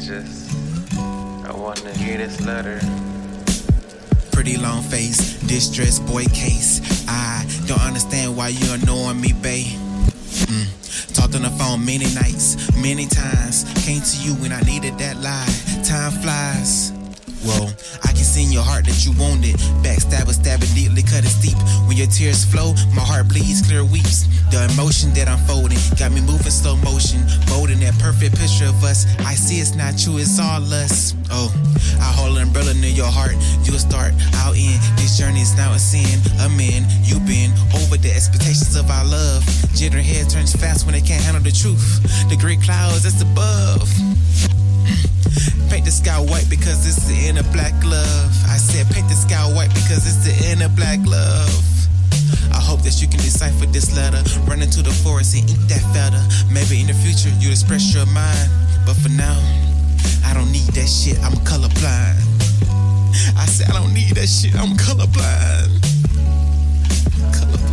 I wanna hear this letter. Pretty long face, distressed boy case. I don't understand why you annoying me, babe. Talked on the phone many nights, many times. Came to you when I needed that lie. Time flies. Whoa, I can see in your heart that you want it. Backstab it, stab it deeply, cut it steep. When your tears flow, my heart bleeds, clear weeps. The emotion that I'm folding got me moving slow motion, molding that perfect picture of us. I see it's not you, it's all us. Oh, I hold an umbrella near your heart. You'll start, I'll end. This journey is now a sin. Amen. You've been over the expectations of our love. Jittering head turns fast when they can't handle the truth. The great clouds that's above. Paint the sky white because it's the inner black love. I said paint the sky white because it's the inner black love. I hope that you can decipher this letter. Run into the forest and eat that feather. Maybe in the future you'll express your mind. But for now, I don't need that shit, I'm colorblind. I said I don't need that shit, I'm colorblind. Colorblind.